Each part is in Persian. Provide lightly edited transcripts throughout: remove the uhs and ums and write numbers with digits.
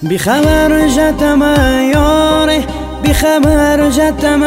بیخبر جتم یاره، بیخبر جتم،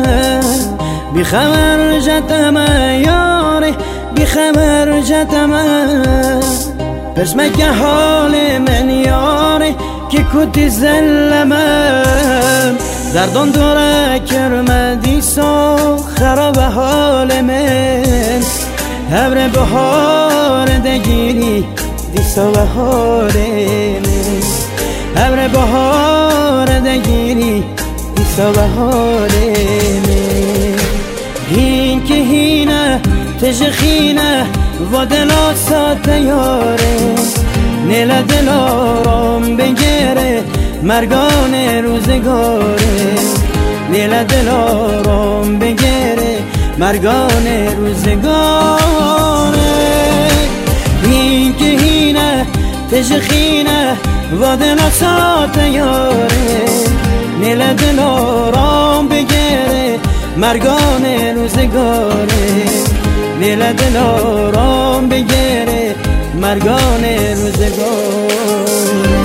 بیخبر جتم یاره، بیخبر جتم. پس مگه حال من یاره که کتی زلمم، دردان دوره کرمدی سو خراب حال من. هبر بهار دگیری دیسا به حال من، هبر بهار دگیری دیسا به حال من. هین که هینه تجخینه و دلا ساته یاره، نیل دلارم بگیره مرگان روزگاره، نیل دلارم بگیره مرگان روزگاره. این که هینه تجخینه و دلا ساته یاره، نیل دلارم بگیره مرگان روزگاره، نیل دلارم بگیره مرگان روزگاره.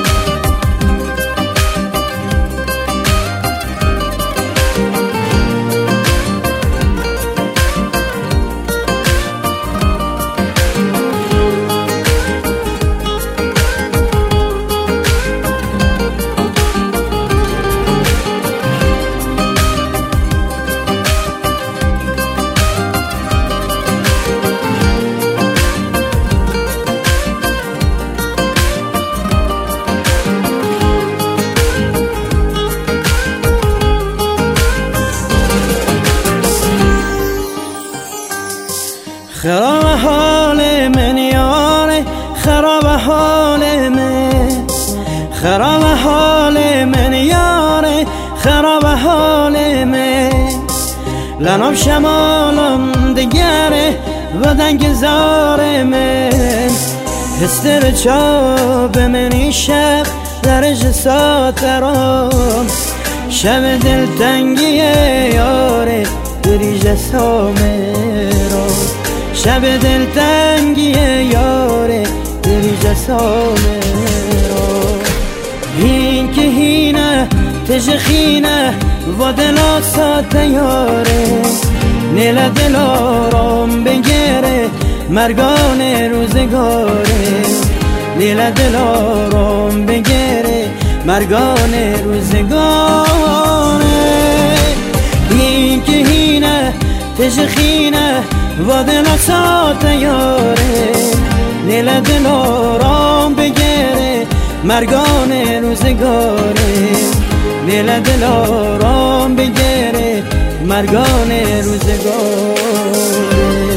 خراب حال من یاره، خراب حال من، خراب حال من یاره، خراب حال من. لناب شمالم دگره و دنگ زار من، هستر چاب منی شب درج ساترام. شب دلتنگی یاره دریج سامرام، شب دلتنگی یاره دلی جسامه را. این که هینه تجخینه و دلا ساته یاره، نیل دلارم بگیره مرگان روزگاره، نیل دلارم بگیره مرگان روزگاره. این که هینه تجخینه و دلا ساته یاره، نیل دلارم بگیره مرگان روزگاره، نیل دلارم بگیره مرگان روزگاره.